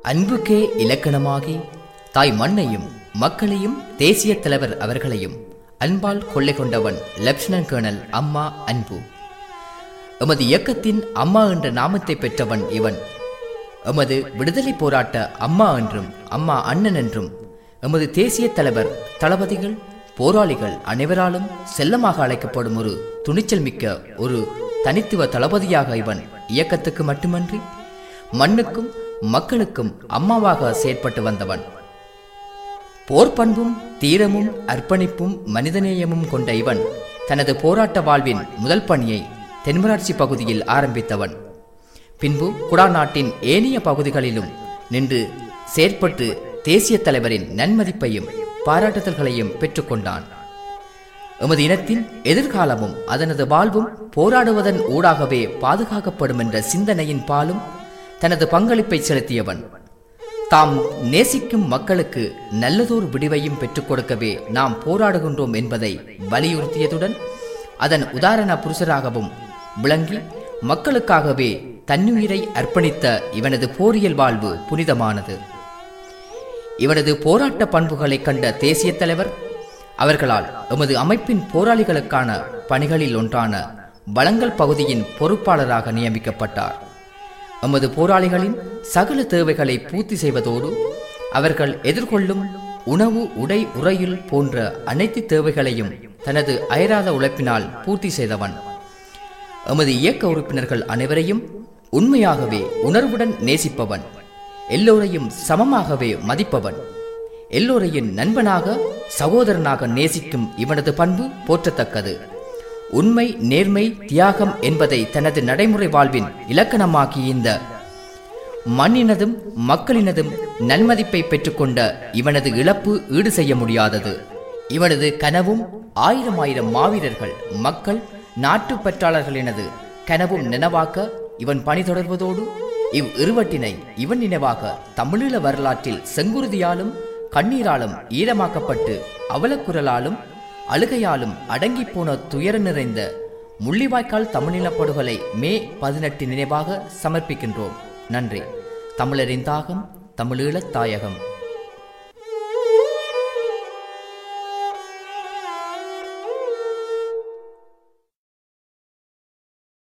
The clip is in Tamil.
அன்புக்கே இலக்கணமாகி தாய் மண்ணையும் மக்களையும் தேசிய தலைவர் அவர்களையும் அன்பால் கொள்ளை கொண்டவன் லெப்டினன்ட் கர்னல் அம்மா அன்பு. எமது இயக்கத்தின் அம்மா என்ற நாமத்தை பெற்றவன் இவன். எமது விடுதலை போராட்ட அம்மா என்றும் அம்மா அண்ணன் என்றும் எமது தேசிய தலைவர் தளபதிகள் போராளிகள் அனைவராலும் செல்லமாக அழைக்கப்படும் ஒரு துணிச்சல் மிக்க ஒரு தனித்துவ தளபதியாக இவன் இயக்கத்துக்கு மட்டுமன்றி மண்ணுக்கும் மக்களுக்கும் அம்மாவாக செயற்பட்டு வந்தவன். போர் பண்பும் தீரமும் அர்ப்பணிப்பும் மனிதநேயமும் கொண்ட இவன் தனது போராட்ட வாழ்வின் முதல் பணியை தென்மராட்சி பகுதியில் ஆரம்பித்தவன். பின்பு குடாநாட்டின் ஏனைய பகுதிகளிலும் நின்று செயற்பட்டு தேசிய தலைவரின் நன்மதிப்பையும் பாராட்டுதல்களையும் பெற்றுக்கொண்டான். எமது இனத்தின் எதிர்காலமும் அதனது வாழ்வும் போராடுவதன் ஊடாகவே பாதுகாக்கப்படும் என்ற சிந்தனையின் பாலும் தனது பங்களிப்பை செலுத்தியவன். தாம் நேசிக்கும் மக்களுக்கு நல்லதொரு விடிவையும் பெற்றுக் கொடுக்கவே நாம் போராடுகின்றோம் என்பதை வலியுறுத்தியதுடன் அதன் உதாரண புருஷராகவும் விளங்கி மக்களுக்காகவே தன்னுயிரை அர்ப்பணித்த இவனது போரியல் வாழ்வு புனிதமானது. இவனது போராட்ட பண்புகளை கண்ட தேசிய தலைவர் அவர்களால் எமது அமைப்பின் போராளிகளுக்கான பணிகளில் ஒன்றான வழங்கல் பகுதியின் பொறுப்பாளராக நியமிக்கப்பட்டார். எமது போராளிகளின் சகல தேவைகளை பூர்த்தி செய்வதோடு அவர்கள் எதிர்கொள்ளும் உணவு உடை உறையுள் போன்ற அனைத்து தேவைகளையும் தனது அயராத உழைப்பினால் பூர்த்தி செய்தவன். எமது இயக்க உறுப்பினர்கள் அனைவரையும் உண்மையாகவே உணர்வுடன் நேசிப்பவன், எல்லோரையும் சமமாகவே மதிப்பவன், எல்லோரையும் நண்பனாக சகோதரனாக நேசிக்கும் இவனது பண்பு போற்றத்தக்கது. உண்மை நேர்மை தியாகம் என்பதை தனது நடைமுறை வாழ்வின் இலக்கணமாக்கிய இந்த மண்ணினதும் மக்களினதும் நன்மதிப்பை பெற்றுக்கொண்ட இவனது இழப்பு ஈடு செய்ய முடியாதது. இவனது கனவும் ஆயிரம் மாவீரர்கள் மக்கள் நாட்டுப்பற்றாளர்களினது கனவும் நினைவாக்க இவன் பணி தொடர்வதோடு இவ் இருவட்டினை இவன் நினைவாக தமிழீழ வரலாற்றில் செங்குருதியாலும் கண்ணீராலும் ஈரமாக்கப்பட்டு அவலக்குரலாலும் அழுகையாலும் அடங்கி போன துயர நிறைந்த முள்ளிவாய்க்கால் தமிழினப்படுகொலை மே 18 நினைவாக சமர்ப்பிக்கின்றோம். நன்றி. தமிழரின் தாகம், தமிழீழத் தாயகம்.